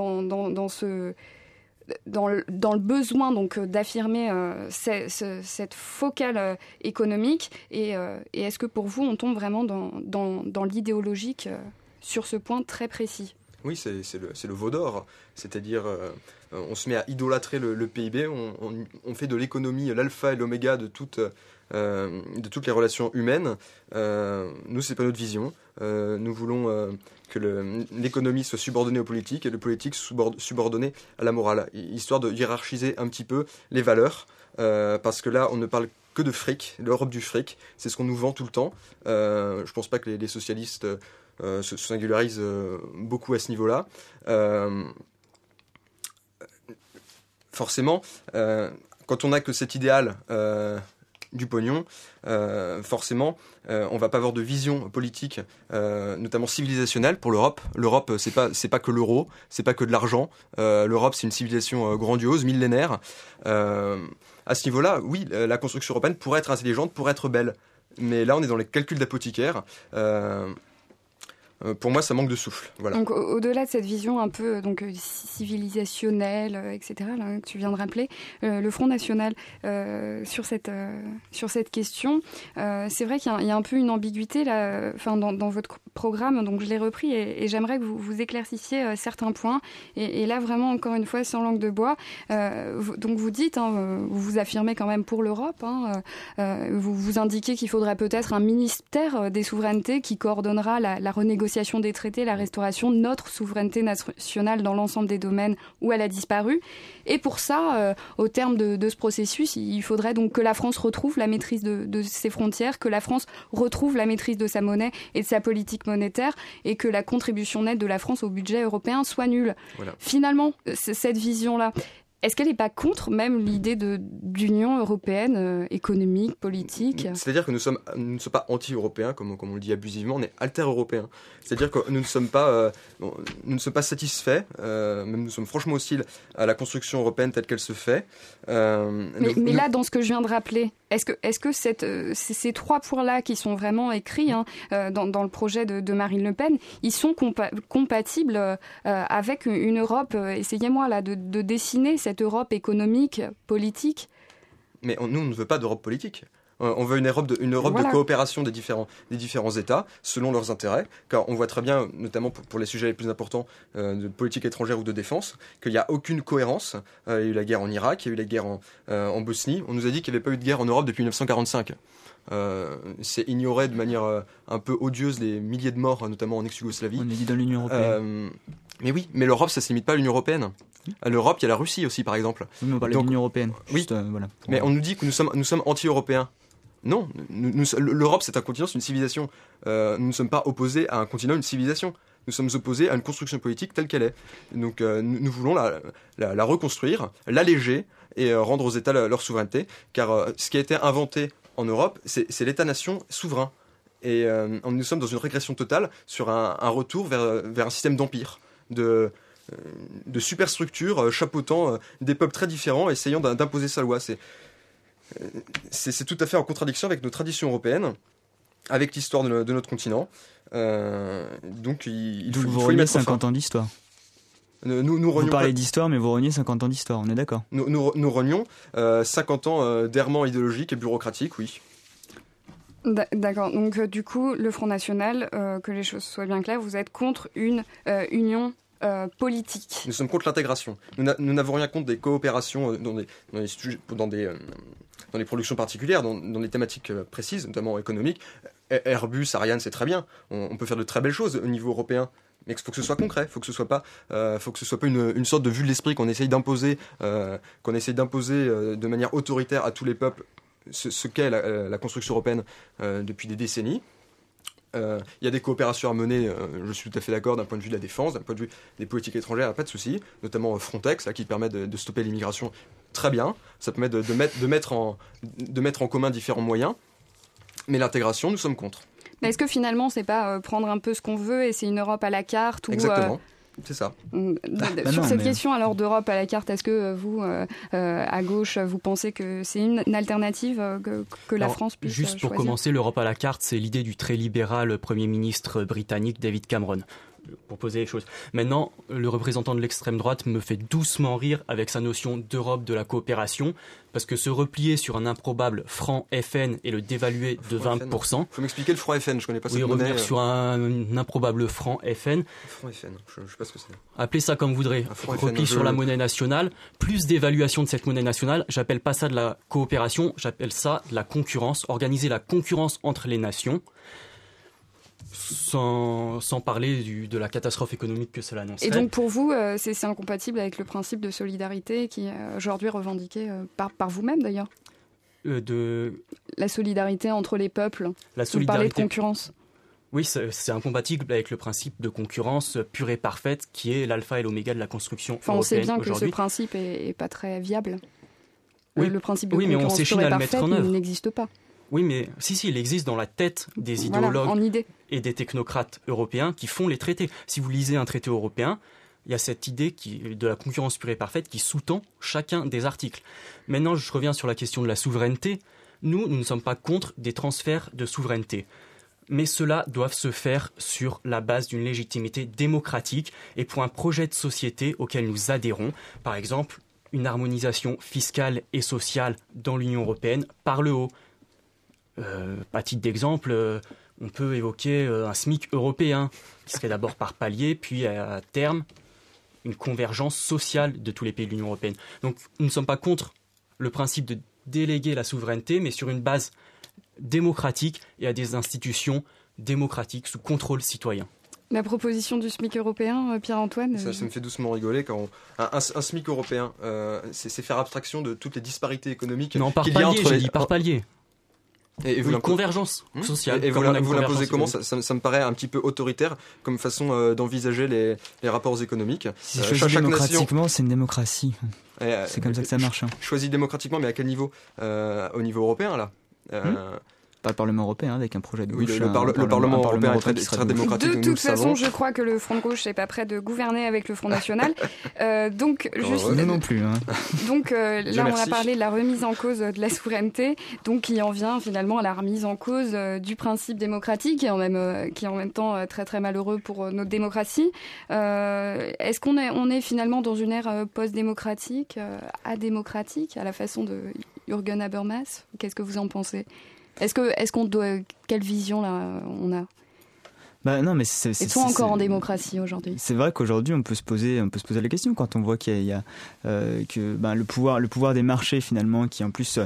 le besoin donc d'affirmer cette focale économique, et est-ce que pour vous on tombe vraiment dans l'idéologique sur ce point très précis? Oui, c'est le veau d'or, c'est-à-dire on se met à idolâtrer le PIB, on fait de l'économie l'alpha et l'oméga de toutes les relations humaines. Nous, c'est pas notre vision. Nous voulons que l'économie soit subordonnée aux politiques et le politique subordonné à la morale, histoire de hiérarchiser un petit peu les valeurs, parce que là, on ne parle que de fric, l'Europe du fric, c'est ce qu'on nous vend tout le temps. Je pense pas que les socialistes se singularisent beaucoup à ce niveau-là. forcément, quand on n'a que cet idéal du pognon, forcément, on va pas avoir de vision politique, notamment civilisationnelle pour l'Europe. L'Europe, c'est pas que l'euro, c'est pas que de l'argent. L'Europe, c'est une civilisation grandiose, millénaire. À ce niveau-là, oui, la construction européenne pourrait être intelligente, pourrait être belle. Mais là, on est dans les calculs d'apothicaire. Pour moi, ça manque de souffle. Voilà. Donc, au-delà de cette vision un peu civilisationnelle, etc., là, que tu viens de rappeler, le Front National, sur cette question, c'est vrai qu'il y a un peu une ambiguïté là, dans votre programme, donc je l'ai repris et j'aimerais que vous éclaircissiez certains points. Et là, vraiment, encore une fois, sans langue de bois, donc vous dites, vous vous affirmez quand même pour l'Europe, vous indiquez qu'il faudrait peut-être un ministère des souverainetés qui coordonnera la renégociation des traités, la restauration de notre souveraineté nationale dans l'ensemble des domaines où elle a disparu. Et pour ça, au terme de ce processus, il faudrait donc que la France retrouve la maîtrise de ses frontières, que la France retrouve la maîtrise de sa monnaie et de sa politique monétaire, et que la contribution nette de la France au budget européen soit nulle. Voilà. Finalement, cette vision-là, est-ce qu'elle n'est pas contre même l'idée d'union européenne économique, politique ? C'est-à-dire que nous ne sommes pas anti-européens, comme on le dit abusivement, on est alter-européens. C'est-à-dire que nous ne sommes pas satisfaits, même nous sommes franchement hostiles à la construction européenne telle qu'elle se fait. Mais là, dans ce que je viens de rappeler, est-ce que ces trois points-là qui sont vraiment écrits dans le projet de Marine Le Pen, ils sont compatibles avec une Europe, essayez-moi là de dessiner cette Europe économique, politique. Mais nous, on ne veut pas d'Europe politique. On veut une Europe de coopération des différents États selon leurs intérêts, car on voit très bien, notamment pour les sujets les plus importants de politique étrangère ou de défense, qu'il n'y a aucune cohérence. Il y a eu la guerre en Irak, il y a eu la guerre en Bosnie. On nous a dit qu'il n'y avait pas eu de guerre en Europe depuis 1945. C'est ignorer de manière un peu odieuse les milliers de morts, notamment en ex-Yougoslavie. On est dit dans l'Union européenne. Mais oui, mais l'Europe, ça ne se limite pas à l'Union européenne. À l'Europe, il y a la Russie aussi, par exemple. Oui, mais on parlait de l'Union européenne. Juste, oui, voilà. Mais on nous dit que nous sommes anti-européens. Non, l'Europe, c'est un continent, c'est une civilisation. Nous ne sommes pas opposés à un continent, une civilisation. Nous sommes opposés à une construction politique telle qu'elle est. Donc nous voulons la reconstruire, l'alléger et rendre aux États leur souveraineté. Car ce qui a été inventé en Europe, c'est l'État-nation souverain. Et nous sommes dans une régression totale sur un retour vers un système d'empire, de superstructures chapeautant des peuples très différents, essayant d'imposer sa loi. C'est tout à fait en contradiction avec nos traditions européennes, avec l'histoire de notre continent. Donc il faut y mettre 50 ans d'histoire. Vous parlez d'histoire, mais vous reniez 50 ans d'histoire, on est d'accord. Nous renions 50 ans d'errement idéologique et bureaucratique, oui. D'accord, donc du coup, le Front National, que les choses soient bien claires, vous êtes contre une union politique. Nous sommes contre l'intégration. Nous n'avons rien contre des coopérations dans les productions particulières, dans les thématiques précises, notamment économiques. Airbus, Ariane, c'est très bien. On peut faire de très belles choses au niveau européen. Mais il faut que ce soit concret, il faut que ce soit pas une sorte de vue de l'esprit qu'on essaye d'imposer, de manière autoritaire à tous les peuples, ce qu'est la construction européenne depuis des décennies. Il y a des coopérations à mener, je suis tout à fait d'accord, d'un point de vue de la défense, d'un point de vue des politiques étrangères, pas de souci, notamment Frontex, là, qui permet de stopper l'immigration, très bien, ça permet de mettre en commun différents moyens, mais l'intégration, nous sommes contre. Mais est-ce que finalement, c'est pas prendre un peu ce qu'on veut et c'est une Europe à la carte Exactement. C'est ça. Sur cette question alors d'Europe à la carte, est-ce que vous, à gauche, vous pensez que c'est une alternative que la France puisse juste pour choisir ? commencer, l'Europe à la carte, c'est l'idée du très libéral Premier ministre britannique David Cameron. Pour poser les choses. Maintenant, le représentant de l'extrême droite me fait doucement rire avec sa notion d'Europe de la coopération, parce que se replier sur un improbable franc FN et le dévaluer de 20%. Il faut m'expliquer le franc FN, je connais pas cette monnaie. Oui, revenir sur un improbable franc FN. Franc FN, je sais pas ce que c'est. Appelez ça comme vous voudrez. Repli sur la monnaie nationale, plus d'évaluation de cette monnaie nationale. J'appelle pas ça de la coopération, j'appelle ça de la concurrence. Organiser la concurrence entre les nations. Sans parler de la catastrophe économique que cela annoncerait. Et donc pour vous, c'est incompatible avec le principe de solidarité qui est aujourd'hui revendiqué par vous-même d'ailleurs La solidarité entre les peuples. La solidarité. Vous parlez de concurrence. Oui, c'est incompatible avec le principe de concurrence pure et parfaite qui est l'alpha et l'oméga de la construction européenne on sait bien aujourd'hui. que ce principe est pas très viable. Oui, le principe de mais on concurrence s'échine pure et à le mettre parfaite en œuvre. n'existe pas. Oui, mais si, il existe dans la tête des idéologues en idée. et des technocrates européens qui font les traités. Si vous lisez un traité européen, il y a cette idée de la concurrence pure et parfaite qui sous-tend chacun des articles. Maintenant, je reviens sur la question de la souveraineté. Nous ne sommes pas contre des transferts de souveraineté. Mais cela doit se faire sur la base d'une légitimité démocratique et pour un projet de société auquel nous adhérons. Par exemple, une harmonisation fiscale et sociale dans l'Union européenne par le haut. À titre d'exemple, on peut évoquer un SMIC européen, qui serait d'abord par palier, puis à terme, une convergence sociale de tous les pays de l'Union européenne. Donc nous ne sommes pas contre le principe de déléguer la souveraineté, mais sur une base démocratique et à des institutions démocratiques sous contrôle citoyen. La proposition du SMIC européen, Pierre-Antoine Ça me fait doucement rigoler quand un SMIC européen, c'est faire abstraction de toutes les disparités économiques qu'il y a entre les... par palier. Et vous convergence sociale. Et vous l'imposez comment ça me paraît un petit peu autoritaire comme façon d'envisager les rapports économiques. Si c'est choisi démocratiquement, c'est une démocratie. C'est comme ça que ça marche. Choisi démocratiquement, mais à quel niveau au niveau européen, là Pas le Parlement européen avec un projet de gauche. Oui, le Parlement européen est très démocratique. De toute façon, je crois que le Front de gauche n'est pas prêt de gouverner avec le Front national. Nous non plus. Hein. Donc là, on a parlé de la remise en cause de la souveraineté, donc qui en vient finalement à la remise en cause du principe démocratique, qui est en même temps très très malheureux pour notre démocratie. Est-ce qu'on est finalement dans une ère post-démocratique, adémocratique, à la façon de Jürgen Habermas? Qu'est-ce que vous en pensez? Quelle vision là on a? Non, mais est-on encore en démocratie aujourd'hui? C'est vrai qu'aujourd'hui on peut se poser la question quand on voit qu'il y a le pouvoir des marchés finalement qui en plus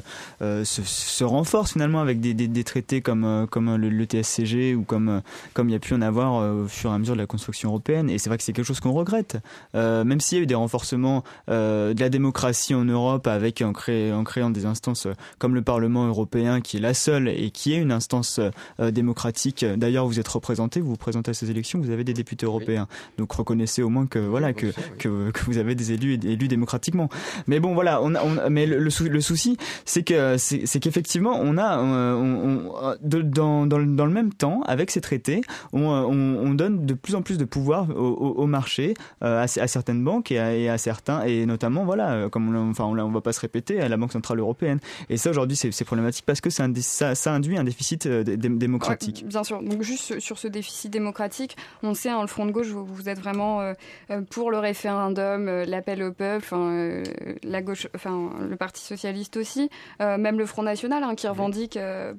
se renforce finalement avec des traités comme le TSCG ou comme il y a pu en avoir au fur et à mesure de la construction européenne. Et c'est vrai que c'est quelque chose qu'on regrette. Même s'il y a eu des renforcements de la démocratie en Europe en créant des instances comme le Parlement européen qui est la seule et qui est une instance démocratique. D'ailleurs, vous êtes représenté. Vous présentez à ces élections, vous avez des députés européens. Oui. Donc reconnaissez au moins que vous avez des élus démocratiquement. Mais bon voilà, mais le souci c'est qu'effectivement dans le même temps avec ces traités, on donne de plus en plus de pouvoir au marché, à certaines banques et à certains, et notamment on va pas se répéter, à la Banque centrale européenne. Et ça aujourd'hui c'est problématique parce que ça induit un déficit démocratique. Ouais, bien sûr. Donc juste sur ce déficit démocratique, on sait, le Front de gauche, vous êtes vraiment pour le référendum, l'appel au peuple, la gauche, le Parti socialiste aussi, même le Front national qui revendique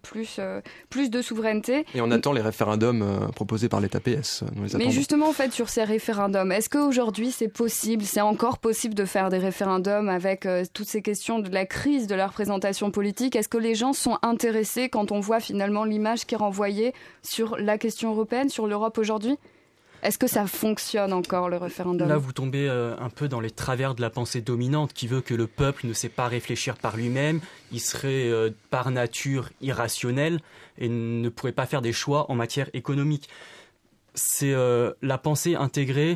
plus de souveraineté. Et on attend les référendums proposés par l'État PS. Mais justement, en fait, sur ces référendums, est-ce qu'aujourd'hui c'est encore possible de faire des référendums avec toutes ces questions de la crise de la représentation politique? Est-ce que les gens sont intéressés quand on voit finalement l'image qui est renvoyée sur la question européenne, sur l'Europe aujourd'hui? Est-ce que ça fonctionne encore, le référendum? Là, vous tombez un peu dans les travers de la pensée dominante qui veut que le peuple ne sait pas réfléchir par lui-même, il serait par nature irrationnel et ne pourrait pas faire des choix en matière économique. C'est la pensée intégrée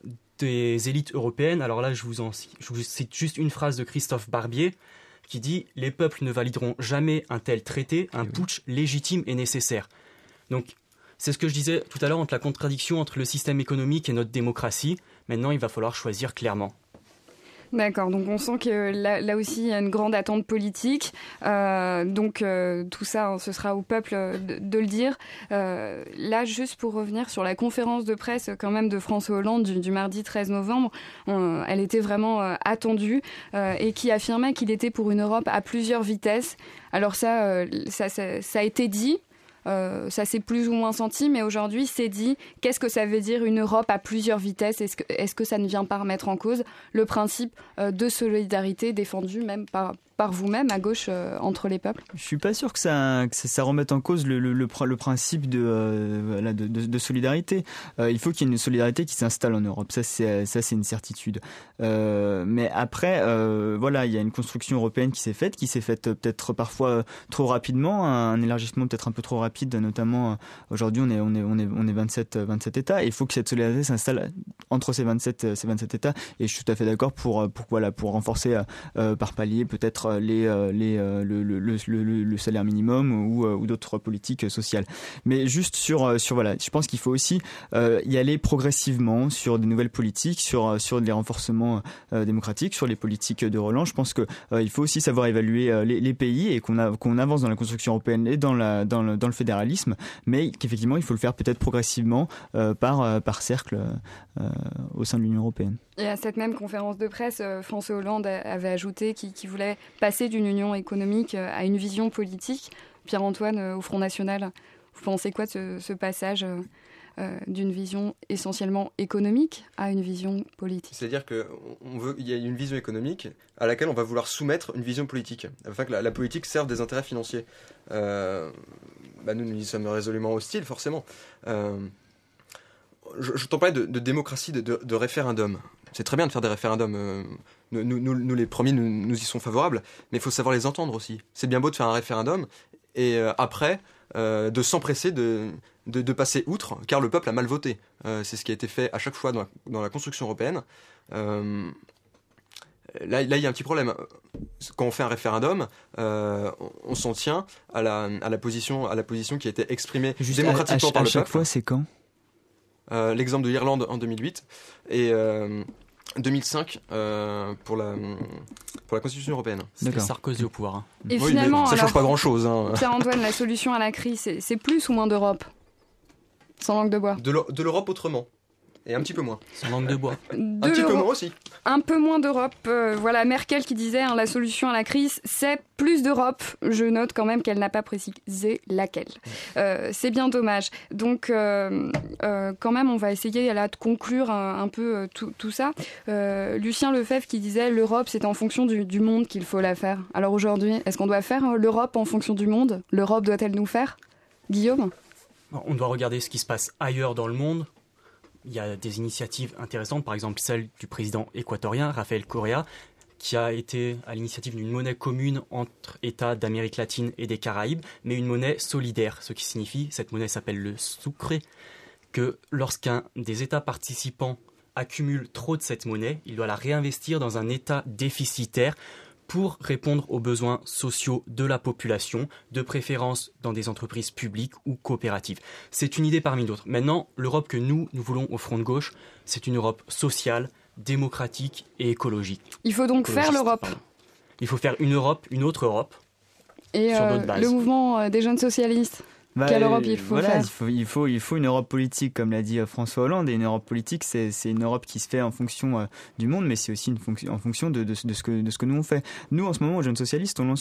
des élites européennes. Alors là, je vous cite juste une phrase de Christophe Barbier qui dit « Les peuples ne valideront jamais un tel traité, un putsch légitime et nécessaire ». Donc, c'est ce que je disais tout à l'heure entre la contradiction entre le système économique et notre démocratie. Maintenant, il va falloir choisir clairement. D'accord, donc on sent que là aussi il y a une grande attente politique, tout ça ce sera au peuple de le dire. Là, juste pour revenir sur la conférence de presse quand même de François Hollande du mardi 13 novembre, elle était vraiment attendue et qui affirmait qu'il était pour une Europe à plusieurs vitesses. Alors ça a été dit. Ça s'est plus ou moins senti, mais aujourd'hui c'est dit. Qu'est-ce que ça veut dire une Europe à plusieurs vitesses? Est-ce que ça ne vient pas remettre en cause le principe de solidarité défendu même par vous-même à gauche entre les peuples? Je suis pas sûr que ça remette en cause le principe de solidarité. Il faut qu'il y ait une solidarité qui s'installe en Europe. Ça c'est une certitude. Mais après, voilà, il y a une construction européenne qui s'est faite peut-être parfois trop rapidement, un élargissement peut-être un peu trop rapide, notamment aujourd'hui on est 27 États, et il faut que cette solidarité s'installe entre ces 27 États, et je suis tout à fait d'accord pour renforcer par palier peut-être le salaire minimum ou d'autres politiques sociales. Mais juste sur voilà, je pense qu'il faut aussi y aller progressivement sur des nouvelles politiques, sur les renforcements démocratiques, sur les politiques de relance. Je pense que il faut aussi savoir évaluer les pays, et qu'on avance dans la construction européenne et dans le fédéralisme, mais qu'effectivement il faut le faire peut-être progressivement par cercle au sein de l'Union européenne. Et à cette même conférence de presse, François Hollande avait ajouté qu'il voulait passer d'une union économique à une vision politique. Pierre-Antoine, au Front National, vous pensez quoi de ce passage d'une vision essentiellement économique à une vision politique? C'est-à-dire qu'il y a une vision économique à laquelle on va vouloir soumettre une vision politique, afin que la politique serve des intérêts financiers. Nous y sommes résolument hostiles, forcément. Je t'en parlais de démocratie, de référendum. C'est très bien de faire des référendums. Nous les premiers, nous y sommes favorables, mais il faut savoir les entendre aussi. C'est bien beau de faire un référendum, et après, de s'empresser de passer outre, car le peuple a mal voté. C'est ce qui a été fait à chaque fois dans la construction européenne. Là, il y a un petit problème. Quand on fait un référendum, on s'en tient à la position qui a été exprimée démocratiquement par le peuple. À chaque fois, c'est quand ? L'exemple de l'Irlande en 2008 et 2005 pour la Constitution européenne. C'était Sarkozy au pouvoir. Et finalement, ça ne change pas grand-chose. Pierre-Antoine, la solution à la crise, c'est plus ou moins d'Europe? Sans langue de bois. De l'Europe autrement. Et un petit peu moins. Sans langue de bois. Un petit peu moins aussi. Un peu moins d'Europe. Voilà, Merkel qui disait la solution à la crise, c'est plus d'Europe. Je note quand même qu'elle n'a pas précisé laquelle. C'est bien dommage. Donc, quand même, on va essayer là de conclure un peu tout ça. Lucien Lefebvre qui disait l'Europe, c'est en fonction du monde qu'il faut la faire. Alors aujourd'hui, est-ce qu'on doit faire l'Europe en fonction du monde? L'Europe doit-elle nous faire? Guillaume? On doit regarder ce qui se passe ailleurs dans le monde. Il y a des initiatives intéressantes, par exemple celle du président équatorien, Rafael Correa, qui a été à l'initiative d'une monnaie commune entre États d'Amérique latine et des Caraïbes, mais une monnaie solidaire, ce qui signifie, cette monnaie s'appelle le sucre, que lorsqu'un des États participants accumule trop de cette monnaie, il doit la réinvestir dans un État déficitaire pour répondre aux besoins sociaux de la population, de préférence dans des entreprises publiques ou coopératives. C'est une idée parmi d'autres. Maintenant, l'Europe que nous voulons au Front de Gauche, c'est une Europe sociale, démocratique et écologique. Il faut donc faire l'Europe. Il faut faire une Europe, une autre Europe, et sur d'autres bases. Le mouvement des jeunes socialistes. Quelle Europe il faut faire? Il faut une Europe politique, comme l'a dit François Hollande. Et une Europe politique, c'est une Europe qui se fait en fonction du monde, mais c'est aussi en fonction de ce que nous on fait. Nous, en ce moment, aux Jeunes Socialistes, on lance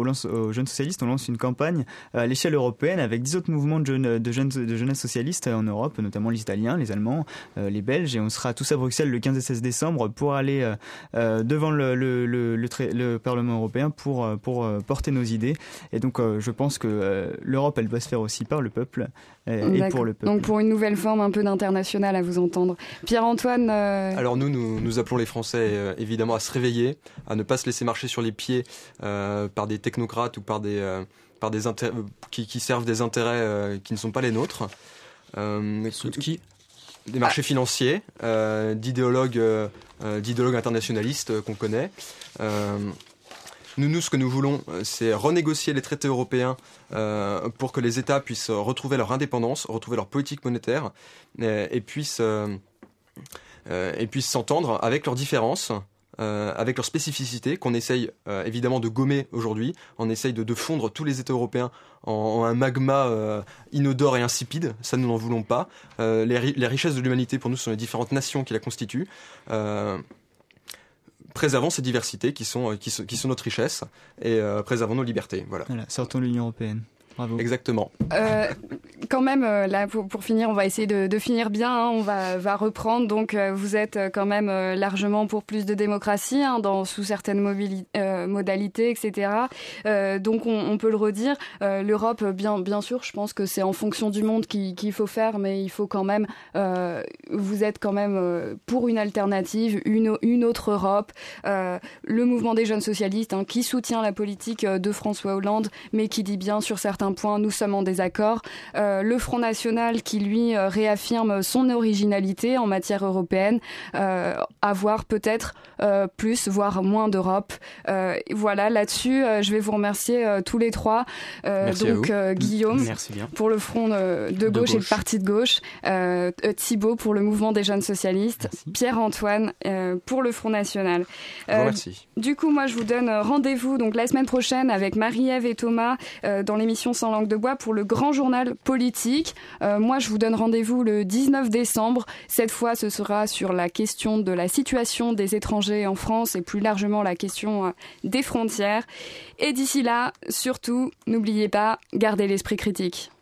une campagne à l'échelle européenne avec 10 autres mouvements de jeunesse socialistes en Europe, notamment les Italiens, les Allemands, les Belges, et on sera tous à Bruxelles le 15 et 16 décembre pour aller devant le Parlement européen pour porter nos idées. Et donc, je pense que l'Europe, elle doit se faire aussi par le peuple et pour le peuple. Donc pour une nouvelle forme un peu d'international à vous entendre. Pierre-Antoine Alors nous appelons les Français évidemment à se réveiller, à ne pas se laisser marcher sur les pieds par des technocrates ou par des qui servent des intérêts qui ne sont pas les nôtres. Des marchés financiers, d'idéologues internationalistes qu'on connaît. Nous, ce que nous voulons, c'est renégocier les traités européens pour que les États puissent retrouver leur indépendance, retrouver leur politique monétaire et puissent s'entendre avec leurs différences, avec leurs spécificités qu'on essaye évidemment de gommer aujourd'hui. On essaye de fondre tous les États européens en un magma inodore et insipide. Ça, nous n'en voulons pas. Les richesses de l'humanité, pour nous, sont les différentes nations qui la constituent. Préservons ces diversités qui sont notre richesse et préservons nos libertés. Voilà, sortons de l'Union européenne. Bravo. Exactement. Quand même, là, pour finir, on va essayer de finir bien. Hein, on va reprendre. Donc, vous êtes quand même largement pour plus de démocratie sous certaines modalités, etc. Donc, on peut le redire. L'Europe, bien sûr, je pense que c'est en fonction du monde qu'il faut faire, mais il faut quand même. Vous êtes quand même pour une alternative, une autre Europe. Le mouvement des jeunes socialistes, qui soutient la politique de François Hollande, mais qui dit bien sur certains points, nous sommes en désaccord. Le Front National qui, lui, réaffirme son originalité en matière européenne, avoir peut-être plus, voire moins d'Europe. Voilà, là-dessus, je vais vous remercier tous les trois. Merci donc, à vous. Guillaume, pour le Front de gauche et le Parti de gauche, Thibaut pour le mouvement des jeunes socialistes, Pierre-Antoine pour le Front National. Merci. Du coup, moi, je vous donne rendez-vous donc la semaine prochaine avec Marie-Ève et Thomas dans l'émission Sans langue de bois pour le grand journal politique. Moi, je vous donne rendez-vous le 19 décembre. Cette fois, ce sera sur la question de la situation des étrangers en France et plus largement la question des frontières. Et d'ici là, surtout, n'oubliez pas, gardez l'esprit critique.